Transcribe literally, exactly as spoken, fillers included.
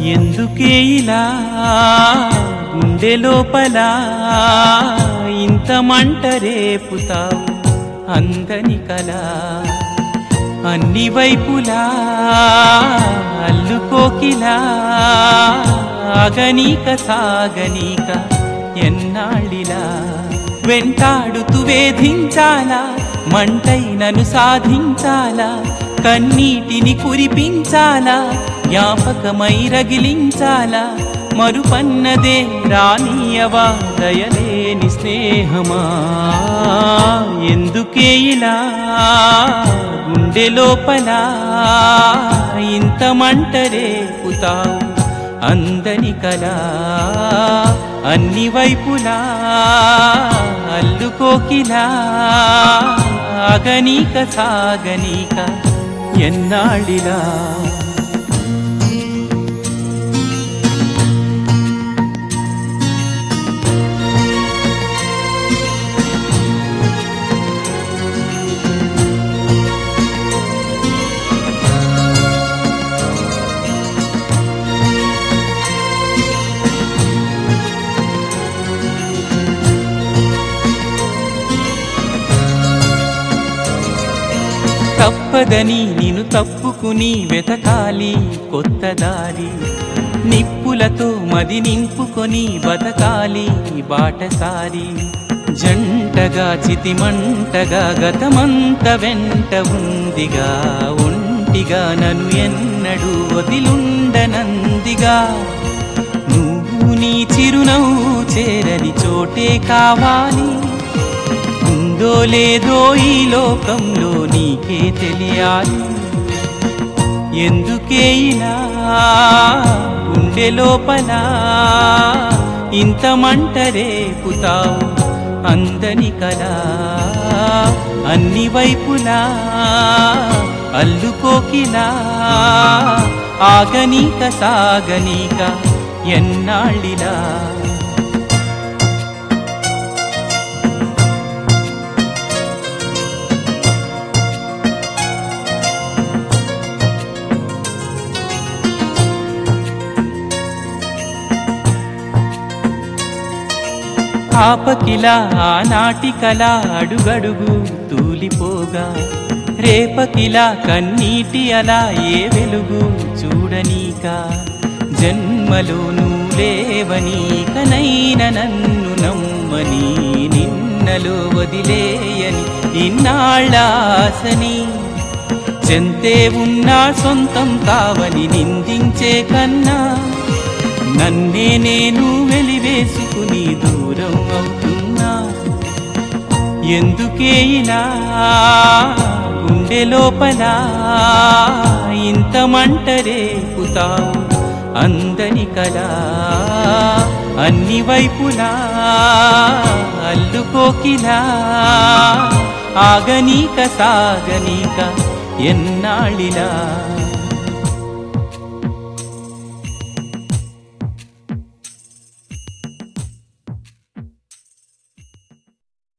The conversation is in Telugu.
ఎందుకే ఇలా గుండె లోపల ఇంత మంట రేపుతావు అందని కలా అన్ని వైపులా అల్లుకోకిలా ఆగనీక సాగనీక ఎన్నాళ్ళిలా వెంటాడుతూ వేధించాలా మంటైనను సాధించాలా కన్నీటిని కురిపించాలా జ్ఞాపకమై రగిలించాలా మరుపన్నదే రానియవా దయలేని స్నేహమా ఎందుకే ఇలా గుండె లోపల ఇంత మంట రేపుతావు అందని కలా అన్ని వైపులా అల్లుకోకిలా ఆగనీక సాగనీక ఎన్నాళ్ళిలా తప్పదని నిన్ను తప్పుకుని వెతకాలి కొత్త దారి నిప్పులతో మది నింపుకొని బతకాలి బాటసారి జంటగా చితిమంటగా గతమంత వెంట ఉందిగా ఒంటిగా నన్ను ఎన్నడూ వదిలుండనందిగా నువ్వు నీ చిరునవ్వు చేరని చోటే కావాలి ఉందో లేదో ఈ లోకంలో నీకే తెలియాలి ఎందుకే ఇలా గుండె లోపల ఇంత మంట రేపుతావు అందని కలా అన్ని వైపులా అల్లుకోకిలా ఆగనీక సాగనీక ఎన్నాళ్ళిలా ఆపకిలా ఆనాటి కళ అడుగడుగు తూలిపోగా రేపకిలా కన్నీటి అలా ఏ వెలుగు చూడనీక జన్మలో నువ్వులేవనీకనైన నన్ను నమ్మని నిన్నలో వదిలేయని ఇన్నాళ్ళాసని చెంతే ఉన్నా సొంతం కావని నిందించే కన్నా నన్నే నేను వెలివేసుకుని దూరం అవుతున్నా ఎందుకే ఇలా గుండె లోపల ఇంత మంట రేపుతావు అందని కలా అన్ని వైపులా అల్లుకోకిలా ఆగనీక సాగనీక ఎన్నాళ్ళిలా